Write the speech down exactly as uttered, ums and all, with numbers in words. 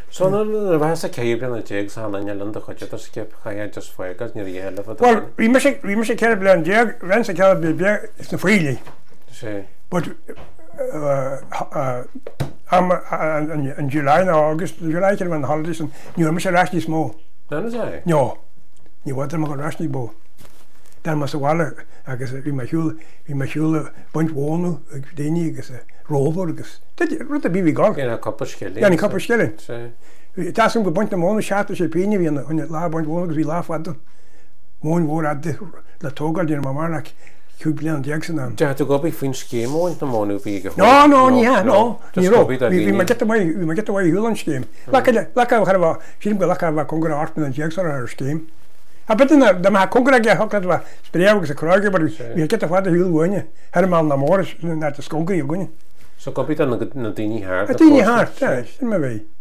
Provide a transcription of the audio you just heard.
So na bheas a céiblen a déag san an Lunda chuide a skip cha just foigas ní héile fa. Well, we must we must care blen déag ren sa care be is na freely. Sí. But uh uh um in July and August, July came when the holidays and you must actually small. No, no, say. No. You want them to rush bo. Dan must wala agus vi ma hjul vi ma hjul bunch wonu deni agus rover agus. Dit rut the bibi gang. Ja, kapper skilling. Ja, ni kapper skilling. Sí. Das um bunch monu chat se pini vi on la bunch wonu agus vi laugh at. Mon wor at la togal din mamanak. Kublian Jackson an. Ja, tu gobi fin scheme on the monu vi go. No, no, ja, no. Ni ro. Vi vi ma get away, vi ma get away hulan scheme. Laka laka harva, shim go laka va kongra Artman Jackson ar scheme. A bit in the ma kongra ge hakkat va spreaug se krage, but vi get af the hul wonje. Hermal na mor na te skonker you gonje. So gobi dan na dini haar. Dini haar, ja, in my way.